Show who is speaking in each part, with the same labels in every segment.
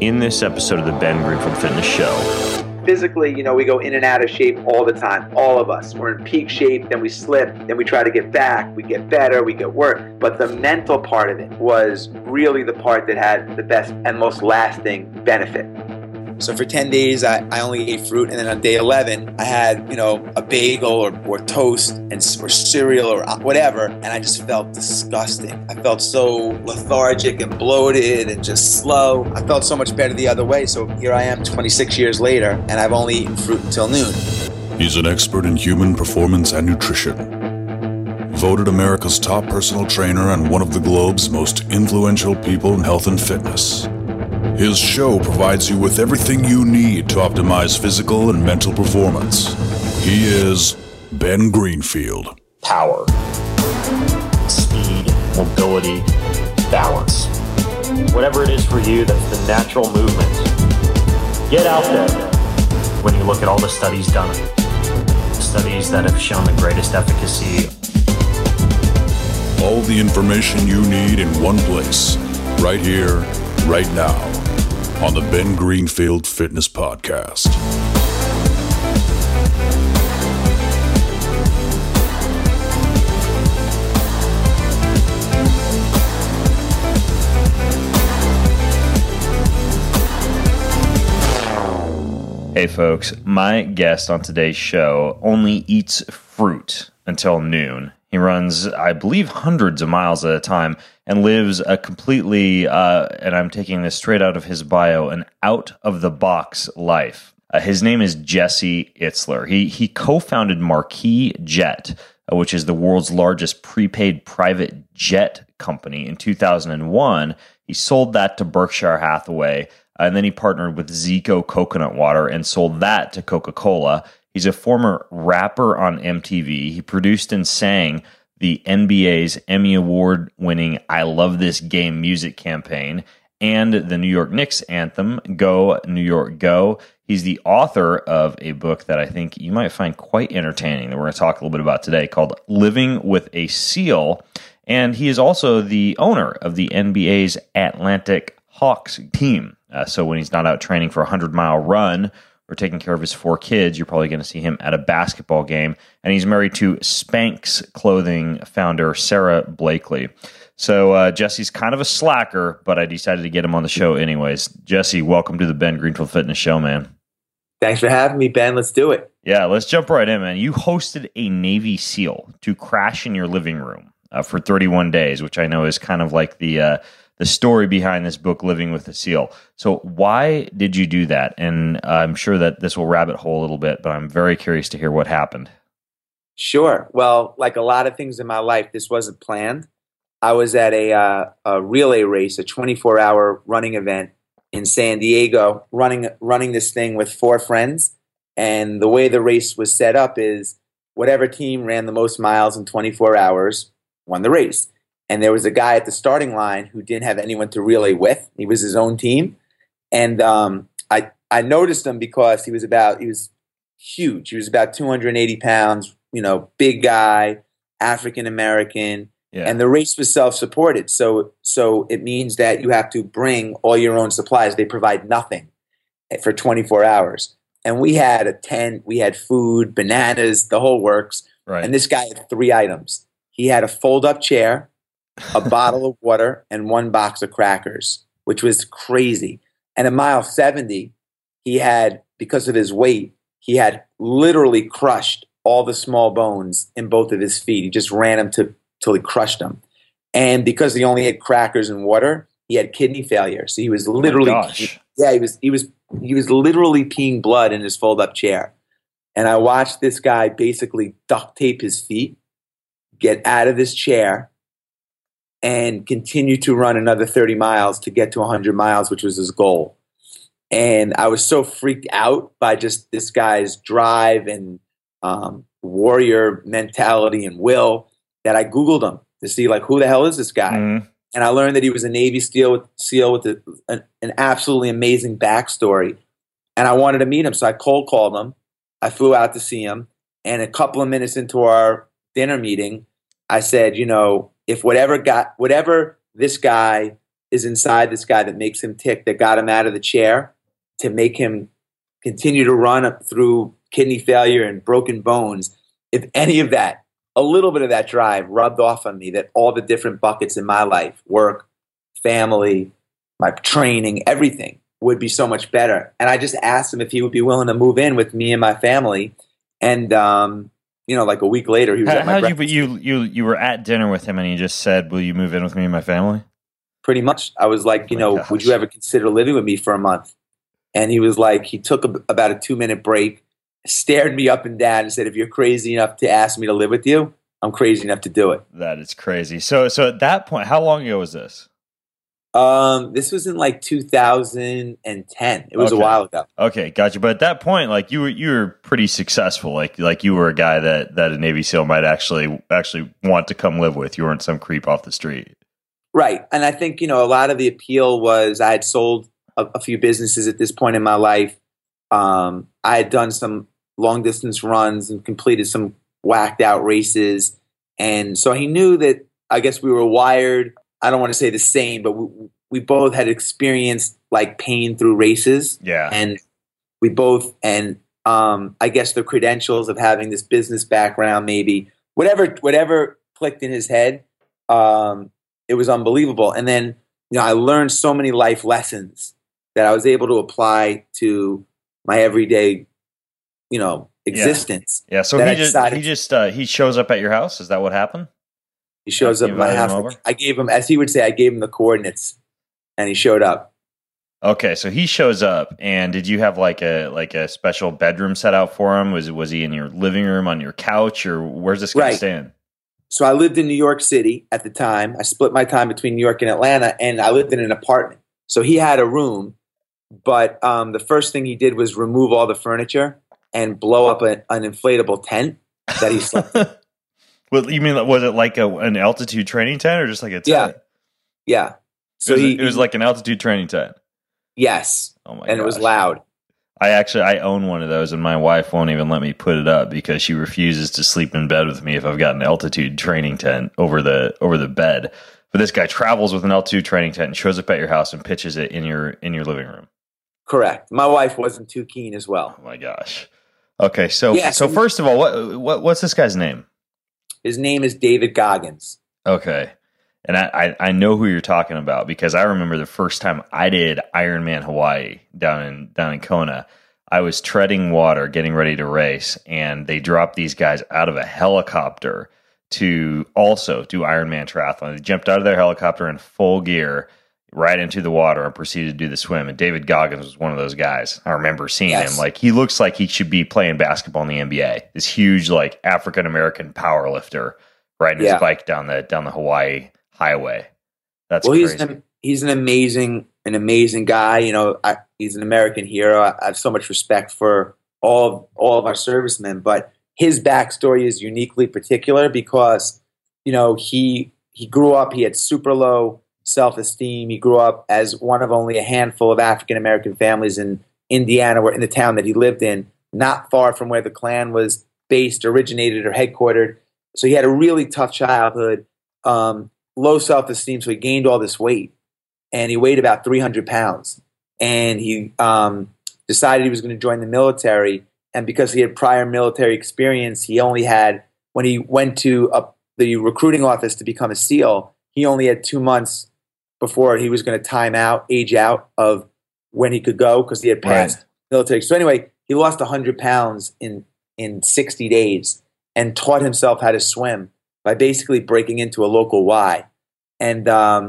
Speaker 1: In this episode of the Ben Greenfield Fitness Show.
Speaker 2: Physically, we go in and out of shape all the time. All of us. We're in peak shape, then we slip, then we try to get back. We get better, we get worse. But the mental part of it was really the part that had the best and most lasting benefit.
Speaker 3: So for 10 days, I only ate fruit. And then on day 11, I had, a bagel or toast or cereal or whatever. And I just felt disgusting. I felt so lethargic and bloated and just slow. I felt so much better the other way. So here I am 26 years later, and I've only eaten fruit until noon.
Speaker 4: He's an expert in human performance and nutrition. Voted America's top personal trainer and one of the globe's most influential people in health and fitness. His show provides you with everything you need to optimize physical and mental performance. He is Ben Greenfield.
Speaker 5: Power, speed, mobility, balance. Whatever it is for you, that's the natural movement. Get out there. When you look at all the studies done, studies that have shown the greatest efficacy.
Speaker 4: All the information you need in one place, right here, right now, on the Ben Greenfield Fitness Podcast.
Speaker 1: Hey folks, my guest on today's show only eats fruit until noon. He runs, I believe, hundreds of miles at a time and lives a completely, and I'm taking this straight out of his bio, an out-of-the-box life. His name is Jesse Itzler. He co-founded Marquis Jet, which is the world's largest prepaid private jet company, in 2001. He sold that to Berkshire Hathaway, and then he partnered with Zico Coconut Water and sold that to Coca-Cola. He's a former rapper on MTV. He produced and sang the NBA's Emmy Award-winning I Love This Game music campaign and the New York Knicks anthem, Go, New York, Go. He's the author of a book that I think you might find quite entertaining that we're going to talk a little bit about today called Living with a Seal. And he is also the owner of the NBA's Atlantic Hawks team. So when he's not out training for a 100-mile run or taking care of his 4 kids, you're probably going to see him at a basketball game. And he's married to Spanx clothing founder Sarah Blakely. So Jesse's kind of a slacker, but I decided to get him on the show anyways. Jesse, welcome to the Ben Greenfield Fitness Show, man.
Speaker 2: Thanks for having me, Ben. Let's do it.
Speaker 1: Yeah, let's jump right in, man. You hosted a Navy SEAL to crash in your living room for 31 days, which I know is kind of like the story behind this book, Living with a SEAL. So why did you do that? And I'm sure that this will rabbit hole a little bit, but I'm very curious to hear what happened.
Speaker 2: Sure. Well, like a lot of things in my life, this wasn't planned. I was at a relay race, a 24-hour running event in San Diego, running this thing with 4 friends. And the way the race was set up is whatever team ran the most miles in 24 hours won the race. And there was a guy at the starting line who didn't have anyone to relay with. He was his own team. And I noticed him because he was huge. He was about 280 pounds, big guy, African-American. Yeah. And the race was self-supported. So it means that you have to bring all your own supplies. They provide nothing for 24 hours. And we had a tent, we had food, bananas, the whole works. Right. And this guy had 3 items. He had a fold-up chair, a bottle of water, and 1 box of crackers, which was crazy. And at mile 70, he had, because of his weight, he had literally crushed all the small bones in both of his feet. He just ran them till he crushed them. And because he only had crackers and water, he had kidney failure. So he was literally, he was literally peeing blood in his fold-up chair. And I watched this guy basically duct tape his feet, get out of his chair, and continue to run another 30 miles to get to 100 miles, which was his goal. And I was so freaked out by just this guy's drive and warrior mentality and will that I Googled him to see, like, who the hell is this guy? Mm-hmm. And I learned that he was a Navy SEAL with an absolutely amazing backstory. And I wanted to meet him, so I cold called him. I flew out to see him. And a couple of minutes into our dinner meeting, I said, if whatever this guy is inside this guy that makes him tick, that got him out of the chair to make him continue to run up through kidney failure and broken bones. If any of that, a little bit of that drive rubbed off on me, that all the different buckets in my life, work, family, my training, everything would be so much better. And I just asked him if he would be willing to move in with me and my family. And, like a week later, he was at my breakfast.
Speaker 1: You were at dinner with him and he just said, will you move in with me and my family?
Speaker 2: Pretty much. I was like,
Speaker 1: gosh.
Speaker 2: would you ever consider living with me for a month? And he was like, he took about a 2-minute break, stared me up and down and said, if you're crazy enough to ask me to live with you, I'm crazy enough to do it.
Speaker 1: That is crazy. So at that point, how long ago was this?
Speaker 2: This was in like 2010. It was a while ago.
Speaker 1: Okay, gotcha. But at that point, like you were pretty successful. Like you were a guy that a Navy SEAL might actually want to come live with. You weren't some creep off the street.
Speaker 2: Right. And I think, a lot of the appeal was I had sold a few businesses at this point in my life. I had done some long distance runs and completed some whacked out races. And so he knew that I guess we were wired. I don't want to say the same, but we both had experienced like pain through races.
Speaker 1: Yeah.
Speaker 2: And we both, and I guess the credentials of having this business background, maybe whatever clicked in his head, it was unbelievable. And then, I learned so many life lessons that I was able to apply to my everyday, existence.
Speaker 1: Yeah. So he shows up at your house. Is that what happened?
Speaker 2: He shows up at my house. I gave him, as he would say, I gave him the coordinates, and he showed up.
Speaker 1: Okay, so he shows up, and did you have like a special bedroom set out for him? Was he in your living room on your couch, or where's this guy staying?
Speaker 2: So I lived in New York City at the time. I split my time between New York and Atlanta, and I lived in an apartment. So he had a room, but the first thing he did was remove all the furniture and blow up an inflatable tent that he slept in.
Speaker 1: Well, you mean, was it like an altitude training tent or just like a tent?
Speaker 2: Yeah. So
Speaker 1: it was like an altitude training tent.
Speaker 2: Yes.
Speaker 1: Oh my god.
Speaker 2: And it was loud.
Speaker 1: I own one of those, and my wife won't even let me put it up because she refuses to sleep in bed with me if I've got an altitude training tent over the bed. But this guy travels with an altitude training tent and shows up at your house and pitches it in your living room.
Speaker 2: Correct. My wife wasn't too keen as well.
Speaker 1: Oh my gosh. Okay, so first of all, what's this guy's name?
Speaker 2: His name is David Goggins.
Speaker 1: Okay. And I know who you're talking about because I remember the first time I did Ironman Hawaii down in Kona. I was treading water, getting ready to race, and they dropped these guys out of a helicopter to also do Ironman triathlon. They jumped out of their helicopter in full gear right into the water and proceeded to do the swim. And David Goggins was one of those guys. I remember seeing him. Like, he looks like he should be playing basketball in the NBA. This huge, like, African-American power lifter riding his bike down the Hawaii highway. That's crazy.
Speaker 2: He's an amazing guy. He's an American hero. I have so much respect for all of our servicemen, but his backstory is uniquely particular because, he grew up, he had super low self-esteem. He grew up as one of only a handful of African-American families in Indiana, in the town that he lived in, not far from where the Klan was based, originated, or headquartered. So he had a really tough childhood, low self-esteem, so he gained all this weight. And he weighed about 300 pounds. And he decided he was going to join the military. And because he had prior military experience, he only had, when he went to the recruiting office to become a SEAL, he only had 2 months before he was going to age out of when he could go because he had passed military. So anyway, he lost 100 pounds in 60 days and taught himself how to swim by basically breaking into a local Y. And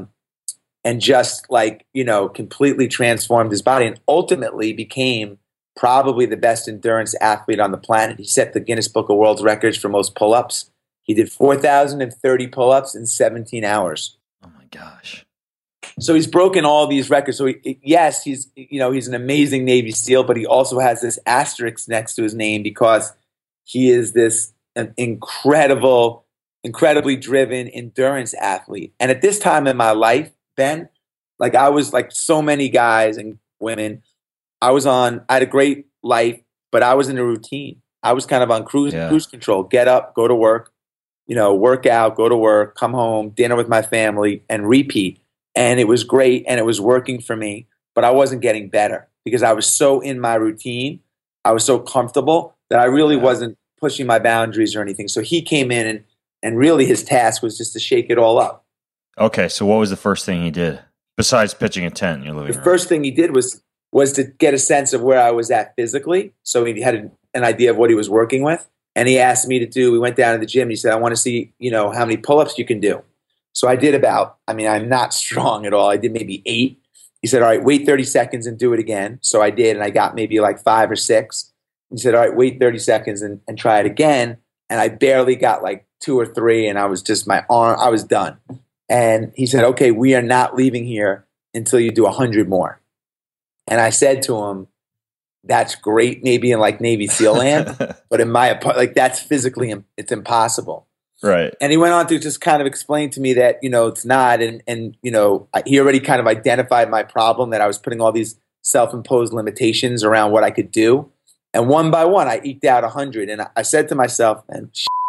Speaker 2: just completely transformed his body and ultimately became probably the best endurance athlete on the planet. He set the Guinness Book of World Records for most pull-ups. He did 4,030 pull-ups in 17 hours.
Speaker 1: Oh my gosh.
Speaker 2: So he's broken all these records. So he's an amazing Navy SEAL, but he also has this asterisk next to his name because he is this incredibly driven endurance athlete. And at this time in my life, Ben, like I was like so many guys and women, I had a great life, but I was in a routine. I was kind of on cruise control, get up, go to work, work out, go to work, come home, dinner with my family, and repeat. and it was great and it was working for me, but I wasn't getting better because I was so in my routine. I was so comfortable that I really wasn't pushing my boundaries or anything. So he came in and really his task was just to shake it all up.
Speaker 1: Okay, so what was the first thing he did besides pitching a tent in your living room?
Speaker 2: The first thing he did was to get a sense of where I was at physically. So he had an idea of what he was working with. And he asked me we went down to the gym. And he said, I want to see, how many pull-ups you can do. So I did I'm not strong at all. I did maybe 8. He said, all right, wait 30 seconds and do it again. So I did, and I got maybe like 5 or 6. He said, all right, wait 30 seconds and try it again. And I barely got like 2 or 3, and I was just I was done. And he said, okay, we are not leaving here until you do 100 more. And I said to him, that's great, maybe in like Navy SEAL land, but in my that's physically, it's impossible.
Speaker 1: Right.
Speaker 2: And he went on to just kind of explain to me that, it's not. And he already kind of identified my problem, that I was putting all these self-imposed limitations around what I could do. And one by one, I eked out 100. And I said to myself, man,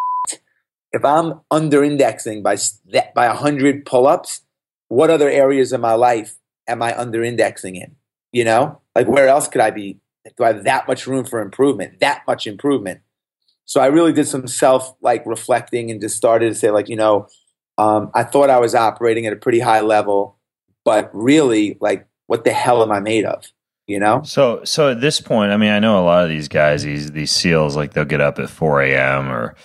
Speaker 2: if I'm under-indexing by 100 pull-ups, what other areas of my life am I under-indexing in? Like where else could I be? Do I have that much room for improvement? That much improvement? So I really did some reflecting and just started to say I thought I was operating at a pretty high level, but really what the hell am I made of?
Speaker 1: So at this point, I know a lot of these guys, these SEALs, they'll get up at 4 a.m. or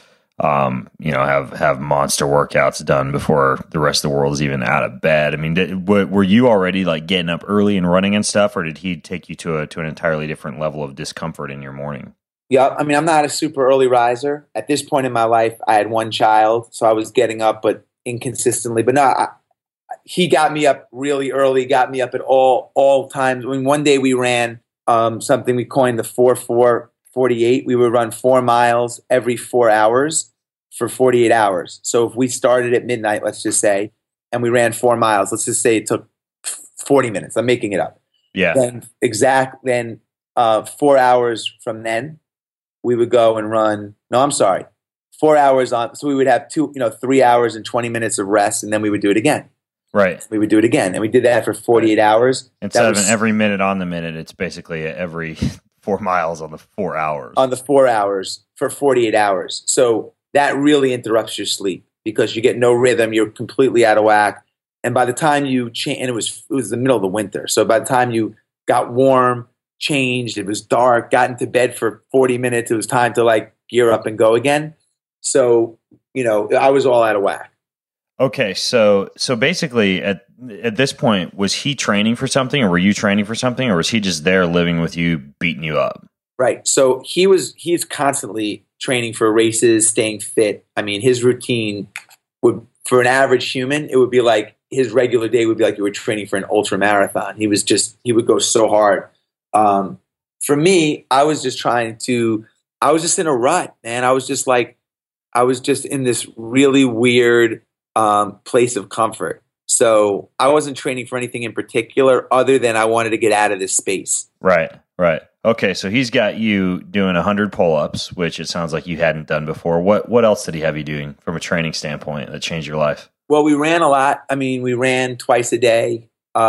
Speaker 1: have monster workouts done before the rest of the world is even out of bed. Were you already getting up early and running and stuff, or did he take you to an entirely different level of discomfort in your morning?
Speaker 2: Yeah, I'm not a super early riser. At this point in my life, I had 1 child, so I was getting up, but inconsistently. But no, he got me up really early, got me up at all times. One day we ran something we coined the 4-4-48. We would run 4 miles every 4 hours for 48 hours. So if we started at midnight, let's just say, and we ran 4 miles, let's just say it took 40 minutes. I'm making it up.
Speaker 1: Yeah.
Speaker 2: Then 4 hours from then, we would go and run. No, I'm sorry. 4 hours on. So we would have 3 hours and 20 minutes of rest, and then we would do it again.
Speaker 1: Right.
Speaker 2: We would do it again. And we did that for 48 hours.
Speaker 1: Instead of every minute on the minute, it's basically every 4 miles on the 4 hours.
Speaker 2: On the 4 hours for 48 hours. So that really interrupts your sleep because you get no rhythm. You're completely out of whack. And by the time you change, and it was the middle of the winter. So by the time you got warm, changed, it was dark, got into bed for 40 minutes, it was time to gear up and go again. So, I was all out of whack.
Speaker 1: Okay, so basically at this point, was he training for something, or were you training for something, or was he just there living with you, beating you up?
Speaker 2: Right. So he's constantly training for races, staying fit. His routine would, for an average human, it would be like his regular day would be like you were training for an ultra marathon. He would go so hard. For me, I was just in a rut, man. I was just in this really weird place of comfort. So I wasn't training for anything in particular other than I wanted to get out of this space.
Speaker 1: Right. Okay, so he's got you doing 100 pull-ups, which it sounds like you hadn't done before. What else did he have you doing from a training standpoint that changed your life?
Speaker 2: Well, we ran a lot. We ran twice a day.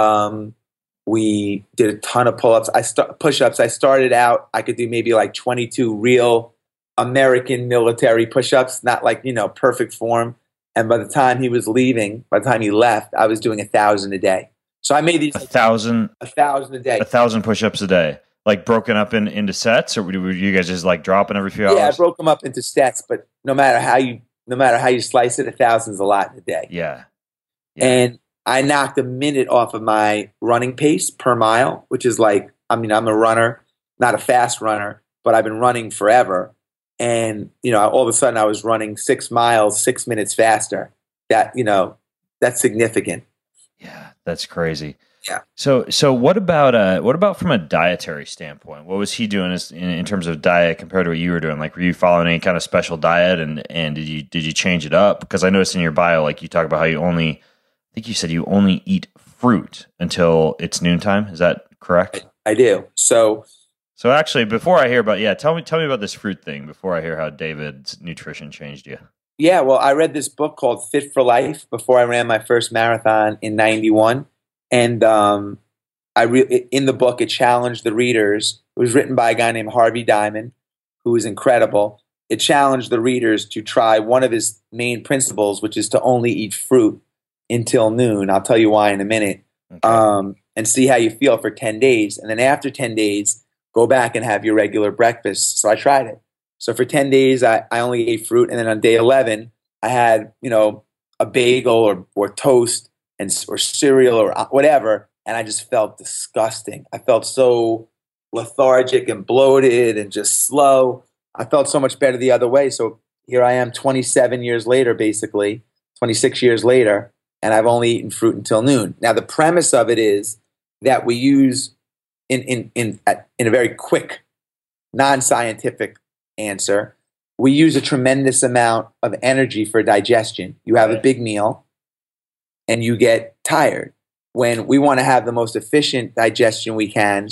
Speaker 2: We did a ton of pull-ups. Push-ups. I started out, I could do maybe 22 real American military push-ups, not perfect form. And by the time he left, I was doing 1,000 a day. So I made these
Speaker 1: 1,000
Speaker 2: a day.
Speaker 1: 1,000 push-ups a day, broken up into sets, or were you guys just dropping every few hours?
Speaker 2: Yeah, I broke them up into sets, but no matter how you slice it, 1,000 is a lot in a day.
Speaker 1: Yeah.
Speaker 2: And I knocked a minute off of my running pace per mile, which is I'm a runner, not a fast runner, but I've been running forever. And, all of a sudden I was running 6 miles, 6 minutes faster. That's significant.
Speaker 1: Yeah, that's crazy.
Speaker 2: Yeah.
Speaker 1: So what about from a dietary standpoint? What was he doing in terms of diet compared to what you were doing? Were you following any kind of special diet, and did you change it up? Because I noticed in your bio, you talk about how I think you said you only eat fruit until it's noontime. Is that correct?
Speaker 2: I do. So
Speaker 1: actually, before I hear about, tell me about this fruit thing before I hear how David's nutrition changed you.
Speaker 2: Yeah, well, I read this book called Fit for Life before I ran my first marathon in '91, and in the book it challenged the readers. It was written by a guy named Harvey Diamond, who is incredible. It challenged the readers to try one of his main principles, which is to only eat fruit until noon. I'll tell you why in a minute.
Speaker 1: Okay.
Speaker 2: And see how you feel for 10 days. And then after 10 days, go back and have your regular breakfast. So I tried it. So for 10 days, I only ate fruit. And then on day 11, I had, a bagel or toast or cereal or whatever. And I just felt disgusting. I felt so lethargic and bloated and just slow. I felt so much better the other way. So here I am 27 years later, basically, 26 years later, and I've only eaten fruit until noon. Now, the premise of it is that we use, in a very quick, non-scientific answer, we use a tremendous amount of energy for digestion. You have a big meal, and you get tired. When we want to have the most efficient digestion we can,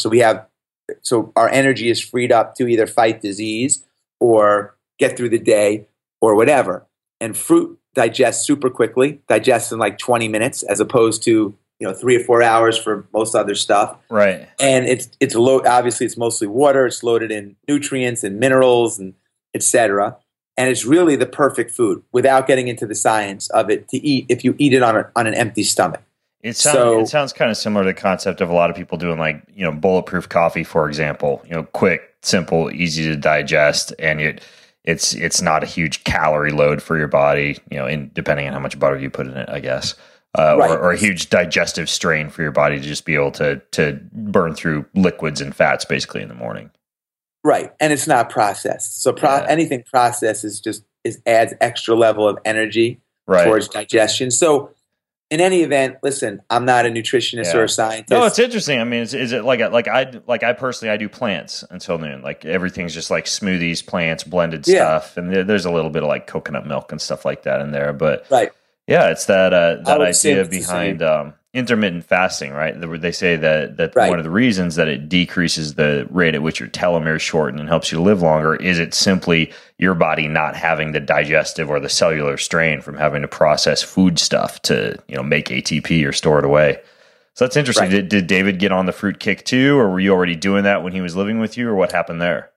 Speaker 2: so our energy is freed up to either fight disease or get through the day or whatever. And fruit digests super quickly, digests in like 20 minutes as opposed to 3 or 4 hours for most other stuff.
Speaker 1: Right.
Speaker 2: And it's obviously it's mostly water. It's loaded in nutrients and minerals and etc. And it's really the perfect food without getting into the science of it to eat if you eat it on an empty stomach.
Speaker 1: It sounds kind of similar to the concept of a lot of people doing bulletproof coffee, for example. Quick, simple, easy to digest, and it's not a huge calorie load for your body. Depending on how much butter you put in it, I guess,
Speaker 2: Right.
Speaker 1: or a huge digestive strain for your body to just be able to burn through liquids and fats basically in the morning.
Speaker 2: Right, and it's not processed. So anything processed adds extra level of energy towards digestion. So. In any event, listen, I'm not a nutritionist or a scientist.
Speaker 1: No, it's interesting. I mean, is it I personally, I do plants until noon. Like everything's just like smoothies, plants, blended stuff. And there's a little bit of like coconut milk and stuff like that in there. But yeah, it's that idea behind intermittent fasting, right? They say that one of the reasons that it decreases the rate at which your telomeres shorten and helps you live longer is it's simply your body not having the digestive or the cellular strain from having to process food stuff to make ATP or store it away. So that's interesting. Right. Did David get on the fruit kick too, or were you already doing that when he was living with you, or what happened there?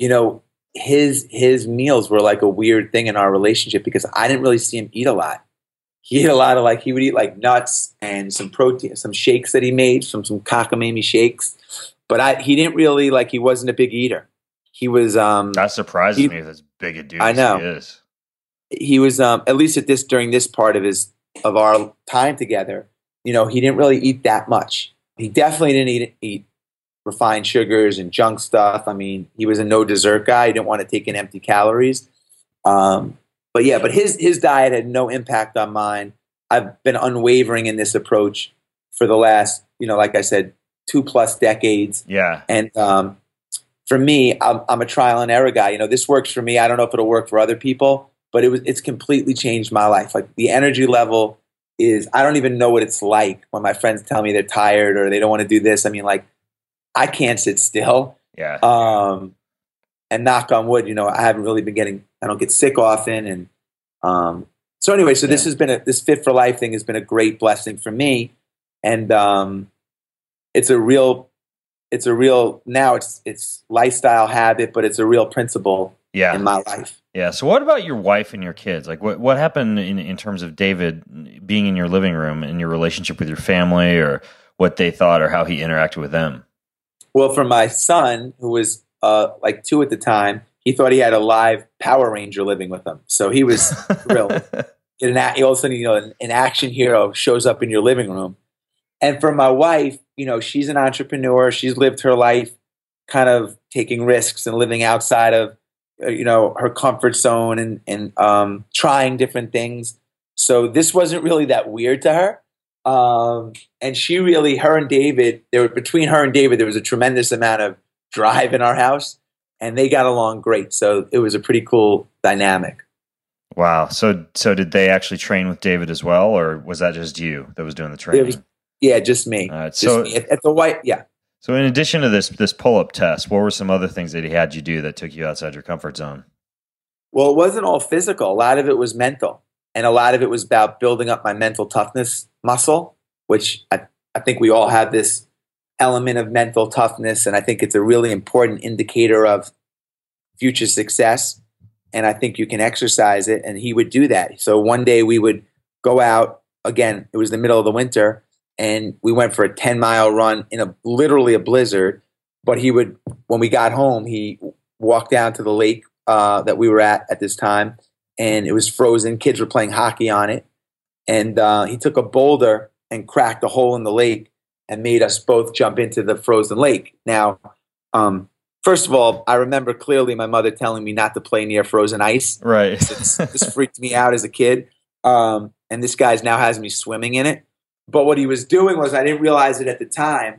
Speaker 2: His meals were like a weird thing in our relationship because I didn't really see him eat a lot. He ate a lot of he would eat like nuts and some protein, some shakes that he made, some cockamamie shakes. But he didn't really he wasn't a big eater. He was.
Speaker 1: That surprises me. As big a dude
Speaker 2: I know.
Speaker 1: As he is.
Speaker 2: He was at least during this part of our time together. He didn't really eat that much. He definitely didn't eat refined sugars and junk stuff. I mean, he was a no dessert guy. He didn't want to take in empty calories. But his diet had no impact on mine. I've been unwavering in this approach for the last, like I said, 2+ decades.
Speaker 1: Yeah. And
Speaker 2: for me, I'm a trial and error guy. This works for me. I don't know if it'll work for other people, but it's completely changed my life. Like the energy level I don't even know what it's like when my friends tell me they're tired or they don't want to do this. I mean, I can't sit still.
Speaker 1: Yeah.
Speaker 2: And knock on wood, I haven't really been I don't get sick often. And so anyway, this has been this Fit for Life thing has been a great blessing for me. And it's lifestyle habit, but it's a real principle in my life.
Speaker 1: Yeah. So what about your wife and your kids? Like what happened in terms of David being in your living room and your relationship with your family, or what they thought or how he interacted with them?
Speaker 2: Well, for my son, who was 2 at the time, he thought he had a live Power Ranger living with him. So he was thrilled. All of a sudden, an action hero shows up in your living room. And for my wife, she's an entrepreneur. She's lived her life kind of taking risks and living outside of, her comfort zone and trying different things. So this wasn't really that weird to her. And her and David, between her and David, there was a tremendous amount of drive in our house, and they got along great. So it was a pretty cool dynamic.
Speaker 1: Wow. So did they actually train with David as well, or was that just you that was doing the training?
Speaker 2: Just me.
Speaker 1: All right.
Speaker 2: So me. At the white, yeah.
Speaker 1: So in addition to this pull-up test, what were some other things that he had you do that took you outside your comfort zone?
Speaker 2: Well, it wasn't all physical. A lot of it was mental. And a lot of it was about building up my mental toughness muscle, which I think we all have this element of mental toughness. And I think it's a really important indicator of future success. And I think you can exercise it. And he would do that. So one day we would go out, again, it was the middle of the winter, and we went for a 10-mile run in literally a blizzard. But he would, when we got home, he walked down to the lake that we were at this time, and it was frozen. Kids were playing hockey on it. And he took a boulder and cracked a hole in the lake and made us both jump into the frozen lake. Now, first of all, I remember clearly my mother telling me not to play near frozen ice.
Speaker 1: Right.
Speaker 2: This freaked me out as a kid. And this guy now has me swimming in it. But what he was doing was, I didn't realize it at the time,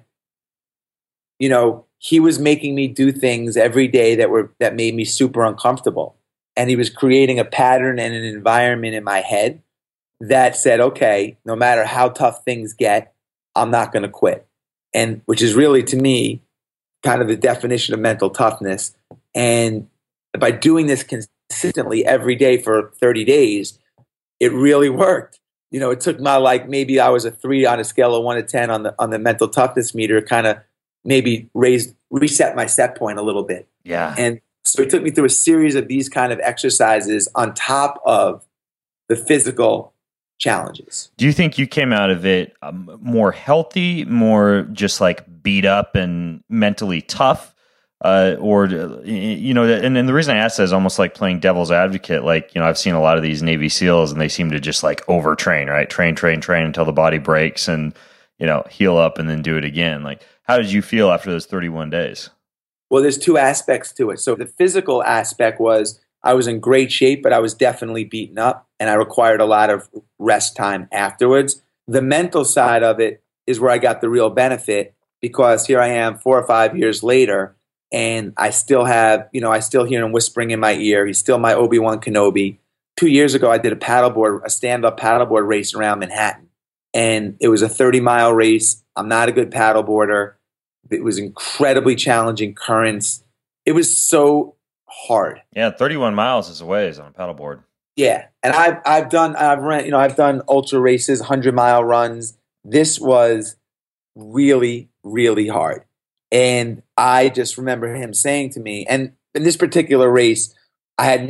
Speaker 2: you know, he was making me do things every day that made me super uncomfortable. And he was creating a pattern and an environment in my head that said, okay, no matter how tough things get, I'm not going to quit. And which is really, to me, kind of the definition of mental toughness. And by doing this consistently every day for 30 days, it really worked. You know, it took my, maybe I was a 3 on a scale of 1 to 10 on the mental toughness meter, kind of maybe reset my set point a little bit.
Speaker 1: Yeah.
Speaker 2: And so it took me through a series of these kind of exercises on top of the physical challenges.
Speaker 1: Do you think you came out of it more healthy, more just like beat up and mentally tough? Or, you know, and the reason I ask that is almost like playing devil's advocate. Like, you know, I've seen a lot of these Navy SEALs and they seem to just like overtrain, right? Train until the body breaks and, you know, heal up and then do it again. Like, how did you feel after those 31 days?
Speaker 2: Well, there's 2 aspects to it. So the physical aspect was I was in great shape, but I was definitely beaten up and I required a lot of rest time afterwards. The mental side of it is where I got the real benefit, because here I am 4 or 5 years later, and I still have, you know, I still hear him whispering in my ear. He's still my Obi-Wan Kenobi. 2 years ago, I did a stand-up paddleboard race around Manhattan. And it was a 30-mile race. I'm not a good paddleboarder. It was incredibly challenging currents. It was so hard.
Speaker 1: Yeah, 31 miles is a ways on a paddleboard.
Speaker 2: Yeah, and I've done ultra races, 100-mile runs. This was really, really hard. And I just remember him saying to me, and in this particular race, I had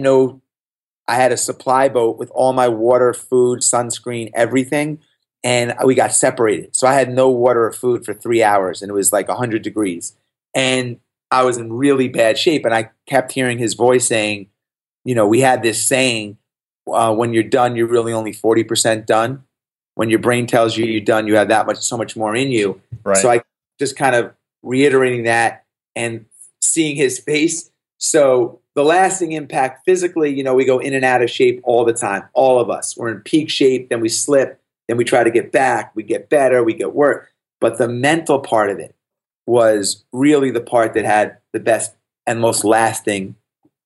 Speaker 2: a supply boat with all my water, food, sunscreen, everything, and we got separated. So I had no water or food for 3 hours, and it was like 100 degrees. And I was in really bad shape, and I kept hearing his voice saying, you know, we had this saying, when you're done, you're really only 40% done. When your brain tells you you're done, you have so much more in you.
Speaker 1: Right.
Speaker 2: So I just kind of reiterating that and seeing his face. So the lasting impact physically, you know, we go in and out of shape all the time. All of us. We're in peak shape, then we slip, then we try to get back. We get better, we get worse. But the mental part of it was really the part that had the best and most lasting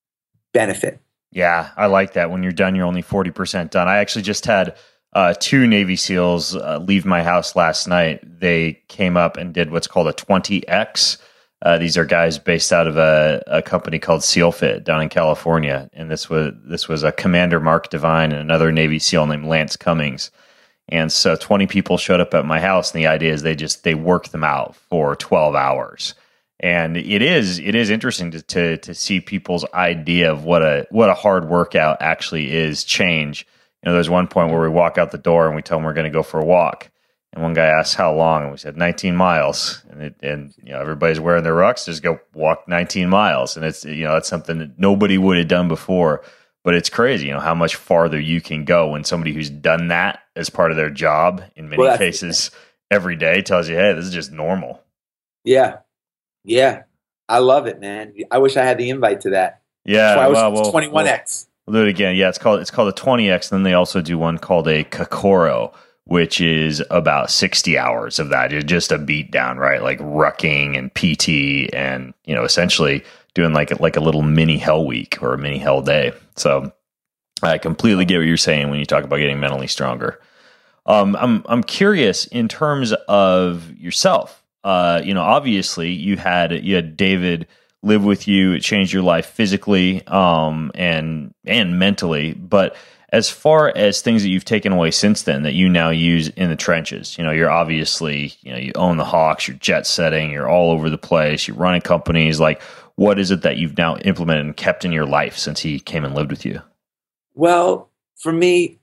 Speaker 2: benefit.
Speaker 1: Yeah, I like that. When you're done, you're only 40% done. I actually just had 2 Navy SEALs leave my house last night. They came up and did what's called a 20X. These are guys based out of a company called SEALFIT down in California. And this was a Commander Mark Devine and another Navy SEAL named Lance Cummings. And so 20 people showed up at my house, and the idea is they work them out for 12 hours. And it is interesting to see people's idea of what a hard workout actually is change. You know, there's one point where we walk out the door and we tell them we're going to go for a walk. And one guy asked how long, and we said 19 miles. And you know, everybody's wearing their rucks, just go walk 19 miles. And it's, you know, that's something that nobody would have done before. But it's crazy, you know, how much farther you can go when somebody who's done that as part of their job in many cases every day tells you, hey, this is just normal.
Speaker 2: Yeah. Yeah. I love it, man. I wish I had the invite to that.
Speaker 1: Yeah.
Speaker 2: That's why I was 21X.
Speaker 1: We'll do it again. Yeah, it's called a 20X. And then they also do one called a Kokoro, which is about 60 hours of that. It's just a beat down, right? Like rucking and PT and, you know, essentially doing like a little mini hell week or a mini hell day. So I completely get what you're saying when you talk about getting mentally stronger. I'm curious in terms of yourself. You know, obviously you had David live with you. It changed your life physically, and mentally. But as far as things that you've taken away since then that you now use in the trenches, you're obviously, you own the Hawks, you're jet setting, you're all over the place, you're running companies. Like, what is it that you've now implemented and kept in your life since he came and lived with you?
Speaker 2: Well, for me,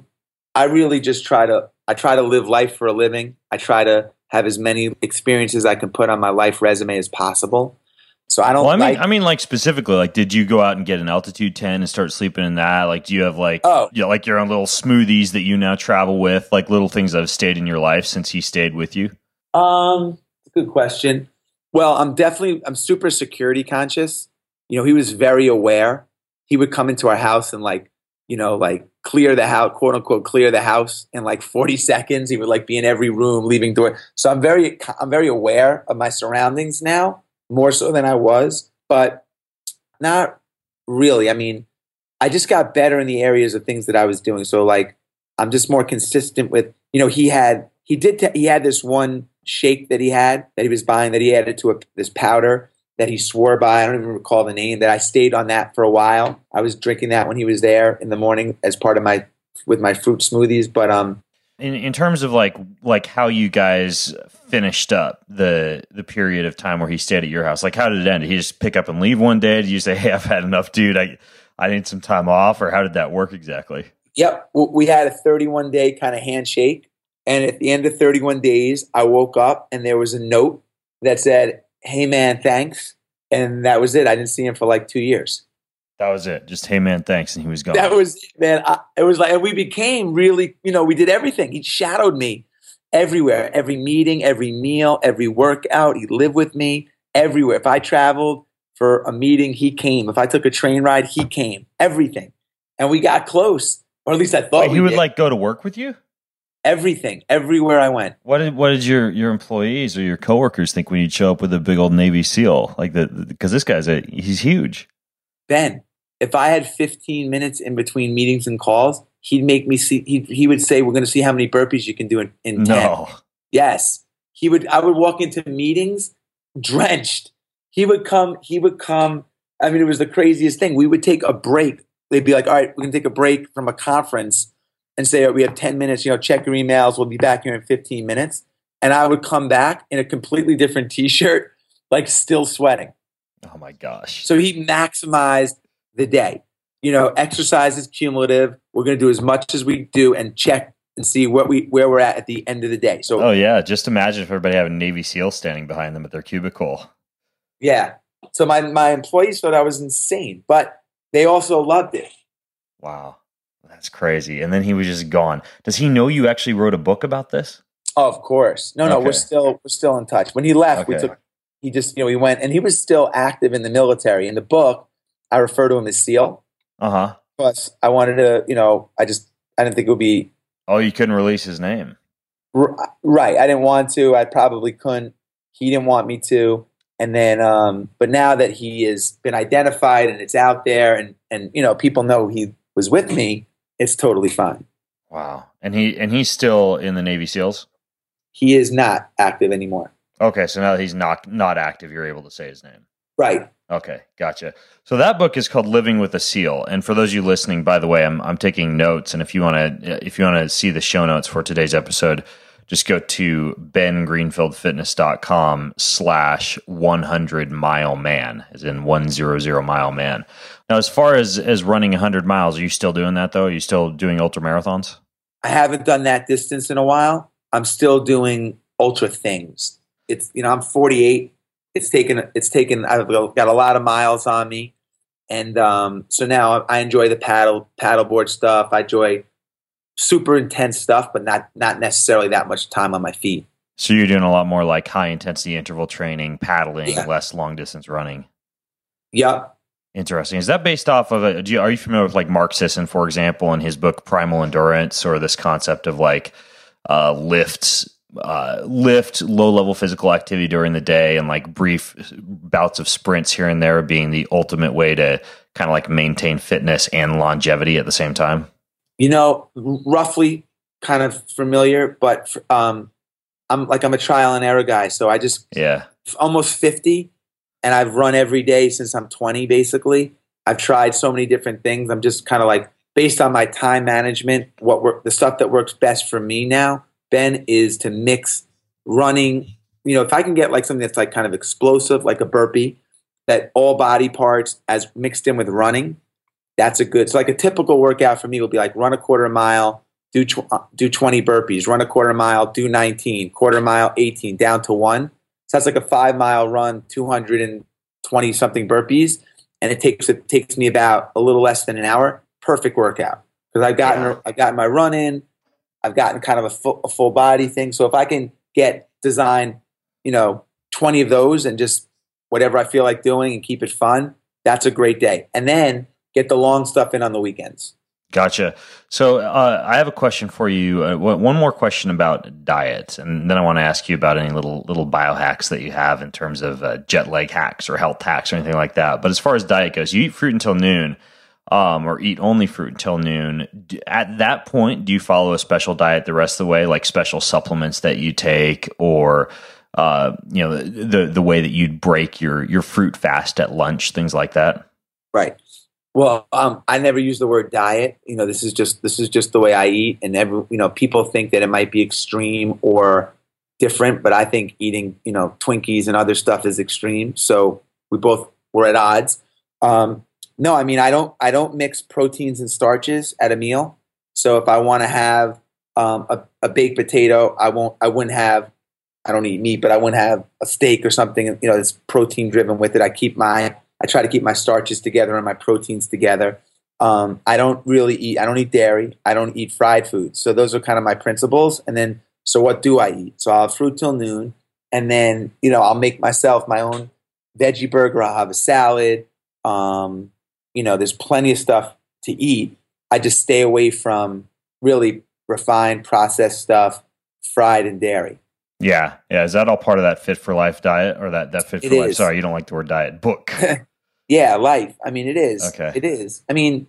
Speaker 2: I really just try to live life for a living. I try to have as many experiences I can put on my life resume as possible. So I don't. Well,
Speaker 1: I mean, like specifically, like, did you go out and get an altitude tent and start sleeping in that? Like, do you have like your own little smoothies that you now travel with, like little things that have stayed in your life since he stayed with you?
Speaker 2: Good question. Well, I'm super security conscious. He was very aware. He would come into our house and like clear the house, quote unquote, clear the house in like 40 seconds. He would like be in every room, leaving door. So I'm very aware of my surroundings now, more so than I was, but not really. I mean, I just got better in the areas of things that I was doing. So like, I'm just more consistent with, he had this one shake that he was buying that he added to this powder that he swore by. I don't even recall the name. That I stayed on that for a while. I was drinking that when he was there in the morning as part of with my fruit smoothies. But
Speaker 1: in terms of like how you guys finished up the period of time where he stayed at your house, like how did it end? Did he just pick up and leave one day? Did you say, "Hey, I've had enough, dude. I need some time off," or how did that work exactly?
Speaker 2: Yep, we had a 31-day kind of handshake, and at the end of 31 days, I woke up and there was a note that said, "Hey man, thanks," and that was it. I didn't see him for like 2 years.
Speaker 1: That was it. Just, "Hey man, thanks," and he was gone.
Speaker 2: That was it, man. It was like, and we became really, we did everything. He shadowed me everywhere, every meeting, every meal, every workout. He lived with me everywhere. If I traveled for a meeting, he came. If I took a train ride, he came. Everything, and we got close, or at least I thought.
Speaker 1: Wait, he would like go to work with you?
Speaker 2: Everything, everywhere I went.
Speaker 1: What did your employees or your coworkers think when you'd show up with a big old Navy SEAL like that? Because this guy's he's huge.
Speaker 2: Ben, if I had 15 minutes in between meetings and calls, he'd make me see. He would say, "We're going to see how many burpees you can do in 10."
Speaker 1: No.
Speaker 2: Yes, he would. I would walk into meetings drenched. He would come. I mean, it was the craziest thing. We would take a break. They'd be like, "All right, we're going to take a break from a conference." And say, "We have 10 minutes, check your emails. We'll be back here in 15 minutes. And I would come back in a completely different t-shirt, like still sweating.
Speaker 1: Oh my gosh.
Speaker 2: So he maximized the day. Exercise is cumulative. We're going to do as much as we do and check and see where we're at the end of the day. So,
Speaker 1: oh yeah. Just imagine if everybody had a Navy SEAL standing behind them at their cubicle.
Speaker 2: Yeah. So my employees thought I was insane, but they also loved it.
Speaker 1: Wow. That's crazy. And then he was just gone. Does he know you actually wrote a book about this?
Speaker 2: Oh, of course. No,
Speaker 1: Okay.
Speaker 2: we're still in touch. When he left,
Speaker 1: Okay.
Speaker 2: he went, and he was still active in the military. In the book, I refer to him as SEAL.
Speaker 1: Uh-huh.
Speaker 2: Plus, I wanted to, I didn't think it would be
Speaker 1: Oh, you couldn't release his name.
Speaker 2: right. I didn't want to. I probably couldn't. He didn't want me to. And then, but now that he has been identified and it's out there, and people know he was with me, it's totally fine.
Speaker 1: Wow. And he's still in the Navy SEALs?
Speaker 2: He is not active anymore.
Speaker 1: Okay, so now that he's not active, you're able to say his name.
Speaker 2: Right.
Speaker 1: Okay, gotcha. So that book is called Living with a SEAL. And for those of you listening, by the way, I'm taking notes, and if you want to see the show notes for today's episode, just go to bengreenfieldfitness.com/100 mile man, as in 100 mile man. Now, as far as running 100 miles, are you still doing that though? Are you still doing ultra marathons?
Speaker 2: I haven't done that distance in a while. I'm still doing ultra things. It's I'm 48. It's taken. I've got a lot of miles on me, and so now I enjoy the paddleboard stuff. I enjoy super intense stuff, but not necessarily that much time on my feet.
Speaker 1: So you're doing a lot more like high intensity interval training, paddling, less long distance running.
Speaker 2: Yep.
Speaker 1: Interesting. Is that based off of are you familiar with like Mark Sisson, for example, in his book Primal Endurance, or this concept of like lift low level physical activity during the day and like brief bouts of sprints here and there being the ultimate way to kind of like maintain fitness and longevity at the same time?
Speaker 2: Roughly kind of familiar, but I'm a trial and error guy. So I just, almost 50. and I've run every day since I'm 20, basically. I've tried so many different things. I'm just kind of like, based on my time management, the stuff that works best for me now, Ben, is to mix running. You know, if I can get like something that's like kind of explosive, like a burpee, that all body parts as mixed in with running, that's a good. So like a typical workout for me will be like run a quarter mile, do 20 burpees, run a quarter mile, do 19, quarter mile, 18, down to 1. So that's like a 5-mile run, 220 something burpees, and it takes me about a little less than an hour. Perfect workout because I've gotten my run in. I've gotten kind of a full body thing. So if I can design, 20 of those and just whatever I feel like doing and keep it fun, that's a great day. And then get the long stuff in on the weekends.
Speaker 1: Gotcha. So I have a question for you. One more question about diet, and then I want to ask you about any little biohacks that you have in terms of jet lag hacks or health hacks or anything like that. But as far as diet goes, you eat fruit until noon, or eat only fruit until noon. At that point, do you follow a special diet the rest of the way, like special supplements that you take, or the way that you'd break your fruit fast at lunch, things like that?
Speaker 2: Right. Well, I never use the word diet. This is just the way I eat, and people think that it might be extreme or different, but I think eating, Twinkies and other stuff is extreme. So we're at odds. No, I mean, I don't mix proteins and starches at a meal. So if I want to have a baked potato, I don't eat meat, but I wouldn't have a steak or something, that's protein driven with it. I try to keep my starches together and my proteins together. I don't eat dairy. I don't eat fried foods. So those are kind of my principles. And then, so what do I eat? So I'll have fruit till noon. And then, I'll make myself my own veggie burger. I'll have a salad. There's plenty of stuff to eat. I just stay away from really refined, processed stuff, fried and dairy.
Speaker 1: Yeah. Is that all part of that Fit for Life diet, or that Fit for Life? Sorry, you don't like the word diet. Book.
Speaker 2: Yeah, life. I mean, it is.
Speaker 1: Okay.
Speaker 2: It is. I mean,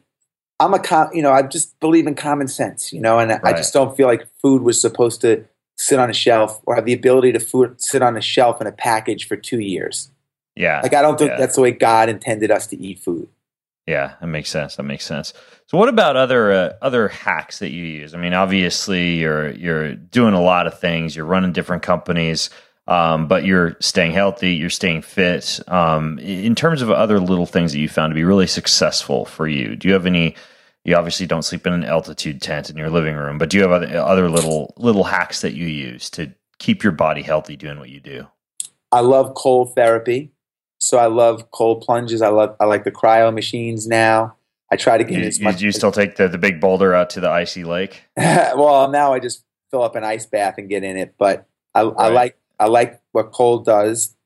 Speaker 2: I just believe in common sense, and right. I just don't feel like food was supposed to sit on a shelf or have the ability to sit on a shelf in a package for 2 years.
Speaker 1: Yeah.
Speaker 2: Like, I don't think that's the way God intended us to eat food.
Speaker 1: Yeah, that makes sense. So what about other hacks that you use? I mean, obviously you're doing a lot of things. You're running different companies, but you're staying healthy. You're staying fit. In terms of other little things that you found to be really successful for you, do you have any? You obviously don't sleep in an altitude tent in your living room, but do you have other little hacks that you use to keep your body healthy doing what you do?
Speaker 2: I love cold therapy. So I love cold plunges. I like the cryo machines now. I try to get as much.
Speaker 1: You still take the big boulder out to the icy lake?
Speaker 2: Well, now I just fill up an ice bath and get in it. But I like what cold does.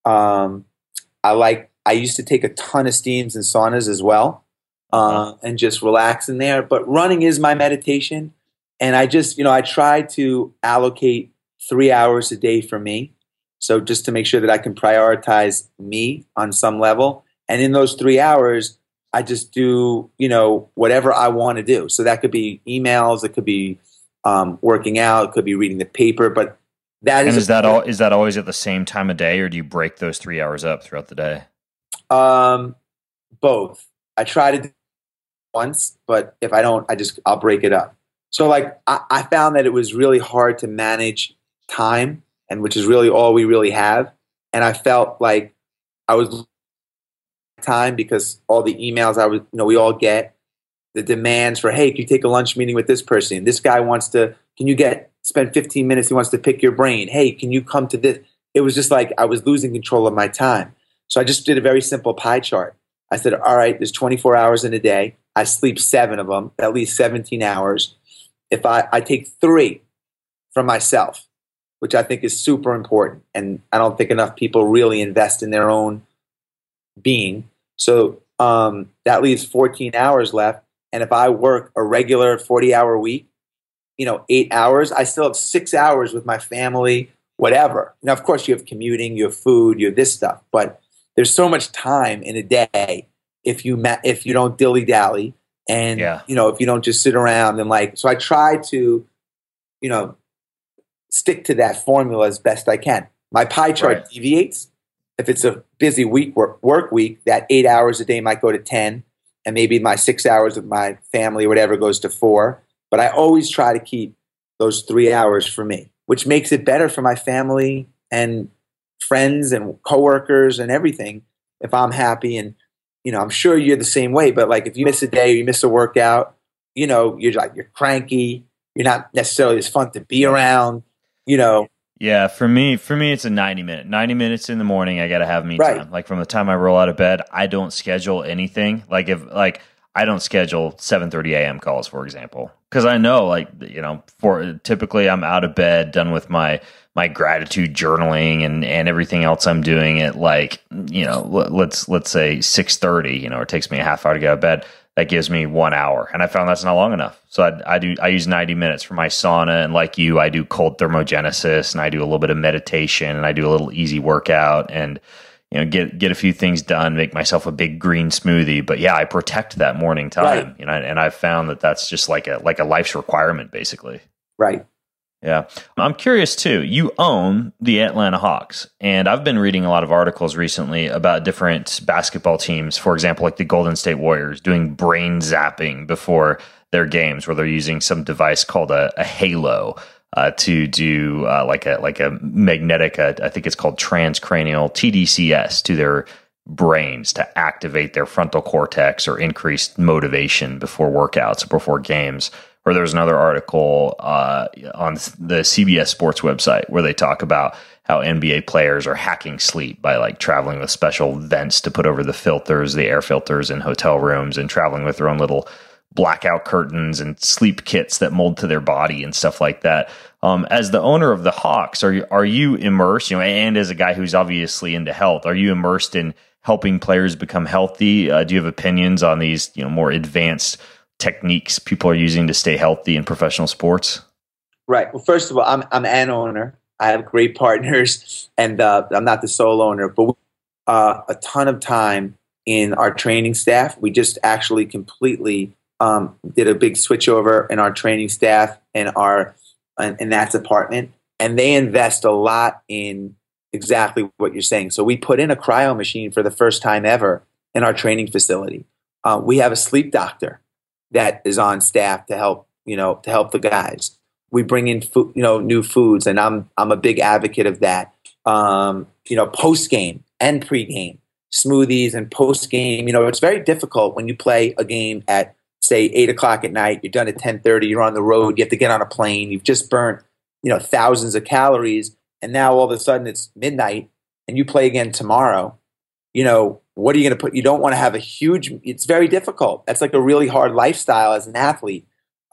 Speaker 2: I used to take a ton of steams and saunas as well, and just relax in there. But running is my meditation, and I just I try to allocate 3 hours a day for me. So just to make sure that I can prioritize me on some level. And in those 3 hours, I just do, whatever I want to do. So that could be emails, it could be working out, it could be reading the paper, but
Speaker 1: is that always at the same time of day, or do you break those 3 hours up throughout the day?
Speaker 2: Both. I try to do it once, but if I don't, I'll break it up. So like I found that it was really hard to manage time, and which is really all we really have. And I felt like I was time because all the emails we all get, the demands for, hey, can you take a lunch meeting with this person? This guy can you spend 15 minutes? He wants to pick your brain. Hey, can you come to this? It was just like I was losing control of my time. So I just did a very simple pie chart. I said, all right, there's 24 hours in a day. I sleep 7 of them, at least 17 hours. If I take 3 for myself, which I think is super important. And I don't think enough people really invest in their own being. So that leaves 14 hours left. And if I work a regular 40-hour week, 8 hours, I still have 6 hours with my family, whatever. Now, of course, you have commuting, you have food, you have this stuff. But there's so much time in a day if you don't dilly-dally and, if you don't just sit around and so I try to, stick to that formula as best I can. My pie chart deviates, if it's a busy work week, that 8 hours a day might go to 10, and maybe my 6 hours with my family or whatever goes to 4. But I always try to keep those 3 hours for me, which makes it better for my family and friends and coworkers and everything if I'm happy. And, I'm sure you're the same way, but like if you miss a day or you miss a workout, you're cranky. You're not necessarily as fun to be around,
Speaker 1: Yeah, for me, it's a 90 minutes in the morning. I got to have me time. Like from the time I roll out of bed, I don't schedule anything. I don't schedule 7:30 a.m. calls, for example, because I know, typically I'm out of bed, done with my gratitude journaling and everything else I'm doing at let's say 6:30. It takes me a half hour to get out of bed. That gives me 1 hour, and I found that's not long enough. So I use 90 minutes for my sauna, and like you, I do cold thermogenesis, and I do a little bit of meditation, and I do a little easy workout, and get a few things done, make myself a big green smoothie. But yeah, I protect that morning time, and I've found that that's just like a life's requirement, basically.
Speaker 2: Right.
Speaker 1: Yeah. I'm curious too. You own the Atlanta Hawks, and I've been reading a lot of articles recently about different basketball teams, for example, like the Golden State Warriors doing brain zapping before their games, where they're using some device called a halo to do like a magnetic, I think it's called transcranial TDCS to their brains to activate their frontal cortex or increase motivation before workouts, before games. Or there's another article on the CBS Sports website where they talk about how NBA players are hacking sleep by traveling with special vents to put over the filters, the air filters in hotel rooms, and traveling with their own little blackout curtains and sleep kits that mold to their body and stuff like that. As the owner of the Hawks, are you immersed, and as a guy who's obviously into health, are you immersed in helping players become healthy? Do you have opinions on these, more advanced techniques people are using to stay healthy in professional sports?
Speaker 2: Right. Well, first of all, I'm an owner. I have great partners, and I'm not the sole owner, but a ton of time in our training staff. We just actually completely did a big switchover in our training staff and in that department, and they invest a lot in exactly what you're saying. So we put in a cryo machine for the first time ever in our training facility. We have a sleep doctor that is on staff to help the guys. We bring in food, new foods, and I'm a big advocate of that. Post game and pre game smoothies and post game. It's very difficult when you play a game at say 8:00 at night. You're done at 10:30. You're on the road. You have to get on a plane. You've just burnt thousands of calories, and now all of a sudden it's midnight and you play again tomorrow. What are you going to put? You don't want to have it's very difficult. That's like a really hard lifestyle as an athlete.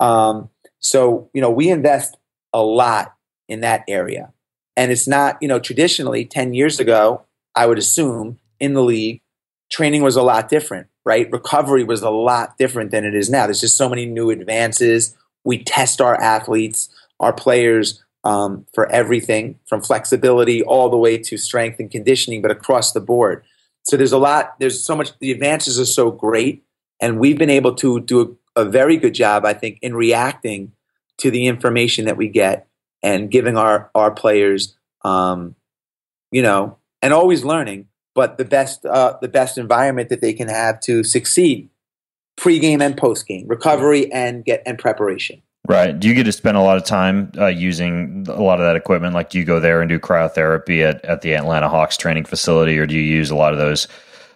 Speaker 2: So we invest a lot in that area. And it's not, traditionally 10 years ago, I would assume in the league, training was a lot different, right? Recovery was a lot different than it is now. There's just so many new advances. We test our athletes, our players for everything from flexibility all the way to strength and conditioning, but across the board. So there's so much, the advances are so great, and we've been able to do a very good job, I think, in reacting to the information that we get and giving our players, and always learning, but the best environment that they can have to succeed, pre-game and post-game, recovery and preparation.
Speaker 1: Right. Do you get to spend a lot of time using a lot of that equipment? Like, do you go there and do cryotherapy at the Atlanta Hawks training facility, or do you use a lot of those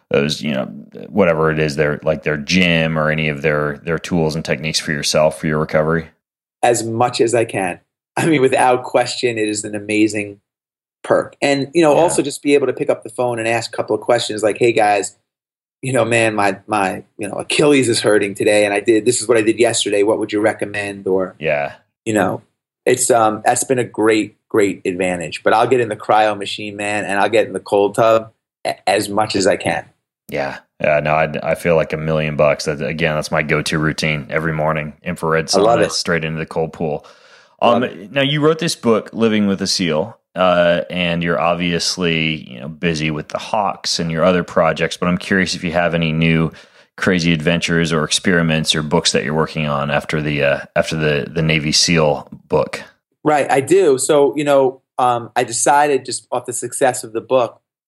Speaker 1: whatever it is, their gym or any of their tools and techniques for yourself for your recovery?
Speaker 2: As much as I can. I mean, without question, it is an amazing perk. And also just be able to pick up the phone and ask a couple of questions like, "Hey guys, man, my Achilles is hurting today, and this is what I did yesterday. What would you recommend?" Or it's that's been a great advantage. But I'll get in the cryo machine, man, and I'll get in the cold tub as much as I can.
Speaker 1: Yeah. No, I feel like $1 million. That's my go-to routine every morning. Infrared sauna straight into the cold pool. Now you wrote this book, Living with a SEAL. And you're obviously busy with the Hawks and your other projects, but I'm curious if you have any new crazy adventures or experiments or books that you're working on after the Navy SEAL book.
Speaker 2: Right, I do. So I decided just off the success of the book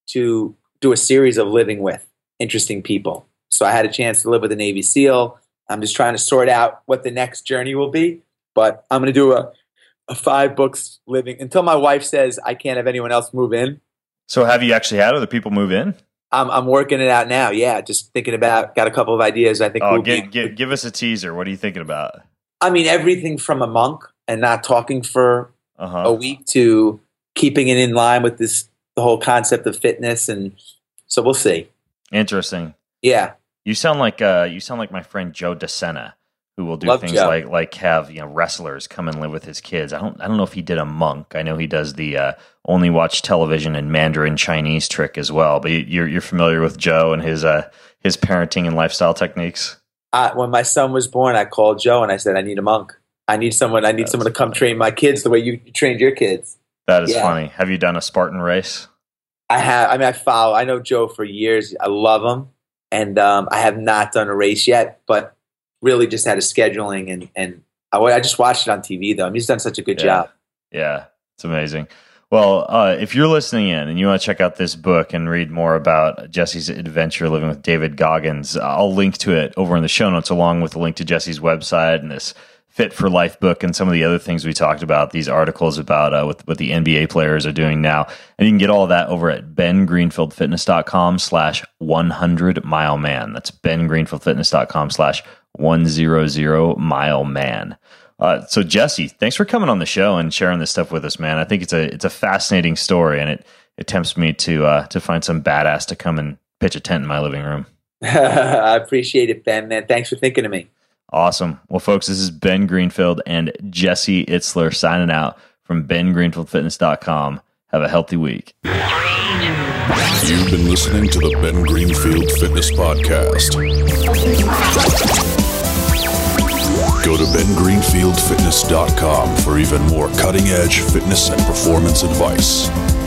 Speaker 2: to do a series of living with interesting people. So I had a chance to live with a Navy SEAL. I'm just trying to sort out what the next journey will be. But I'm going to do a 5 books living until my wife says I can't have anyone else move in.
Speaker 1: So have you actually had other people move in?
Speaker 2: I'm working it out now. Yeah, just thinking about, got a couple of ideas. I think.
Speaker 1: Give us a teaser. What are you thinking about?
Speaker 2: I mean, everything from a monk and not talking for a week to keeping it in line with the whole concept of fitness, and so we'll see.
Speaker 1: Interesting.
Speaker 2: Yeah,
Speaker 1: you sound like my friend Joe DeSena, who will do things like have wrestlers come and live with his kids. I don't know if he did a monk. I know he does the only watch television in Mandarin Chinese trick as well. But you're familiar with Joe and his parenting and lifestyle techniques.
Speaker 2: When my son was born, I called Joe and I said, I need a monk. I need someone to come train my kids the way you trained your kids.
Speaker 1: That is funny. Have you done a Spartan race?
Speaker 2: I have. I mean, I know Joe for years. I love him. And I have not done a race yet, but really just had a scheduling. And I just watched it on TV, though. I mean, he's done such a good job.
Speaker 1: Yeah, it's amazing. Well, if you're listening in and you want to check out this book and read more about Jesse's adventure living with David Goggins, I'll link to it over in the show notes, along with a link to Jesse's website and this Fit for Life book and some of the other things we talked about, these articles about what the NBA players are doing now. And you can get all that over at bengreenfieldfitness.com/100mileman. That's bengreenfieldfitness.com/100mileman. So Jesse, thanks for coming on the show and sharing this stuff with us, man. I think it's a fascinating story, and it tempts me to find some badass to come and pitch a tent in my living room.
Speaker 2: I appreciate it, Ben, man. Thanks for thinking of me.
Speaker 1: Awesome. Well, folks, this is Ben Greenfield and Jesse Itzler signing out from bengreenfieldfitness.com. Have a healthy week.
Speaker 4: You've been listening to the Ben Greenfield Fitness Podcast. Go to bengreenfieldfitness.com for even more cutting-edge fitness and performance advice.